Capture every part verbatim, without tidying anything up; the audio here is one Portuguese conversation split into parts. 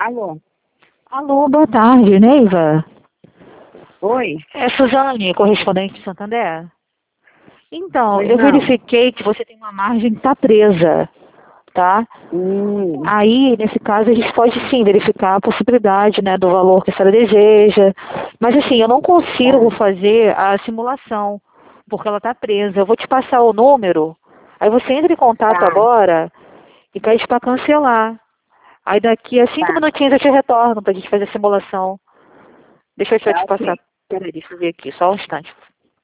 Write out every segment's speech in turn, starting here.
Alô? Alô, boa tarde, Neiva. Oi? É Suzane, correspondente de Santander. Então, Pois eu não. verifiquei que você tem uma margem que está presa, tá? Hum, Aí, nesse caso, a gente pode sim verificar a possibilidade, né, do valor que a senhora deseja. Mas assim, eu não consigo tá, fazer a simulação, porque ela está presa. Eu vou te passar o número, aí você entra em contato tá, agora e pede para cancelar. Aí daqui a cinco tá, minutinhos eu te retorno para a gente fazer a simulação. Deixa eu só tá te ok. passar. Peraí, deixa eu ver aqui, só um instante.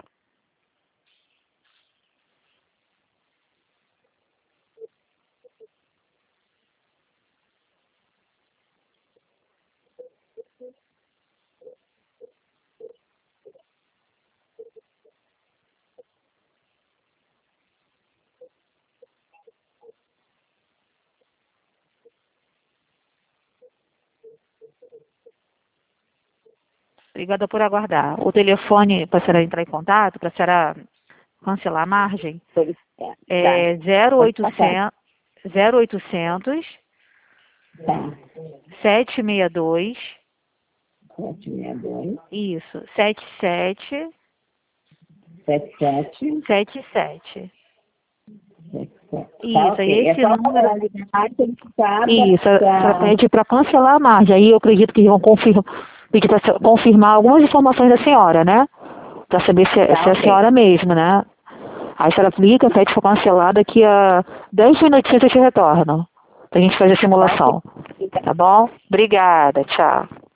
Obrigada por aguardar. O telefone para a senhora entrar em contato, para a senhora cancelar a margem, Pois é, tá, é zero pode passar. oitocentos, zero oitocentos, Tá, sete seis dois, sete seis dois, isso, sete sete sete sete, sete sete. sete sete. Tá Isso, aí ok. É esse só número. a ligar solicitada Isso, a senhora pra... pede para cancelar a margem. Aí eu acredito que vão confirmar, pedir para confirmar algumas informações da senhora, né? Para saber se, é- se Tá é a ok. senhora mesmo, né? Aí a senhora aplica, pede para cancelar, daqui a dez minutinhos eu te retorno. Pra gente fazer a Tá ok. simulação. Tá bom? Obrigada, tchau.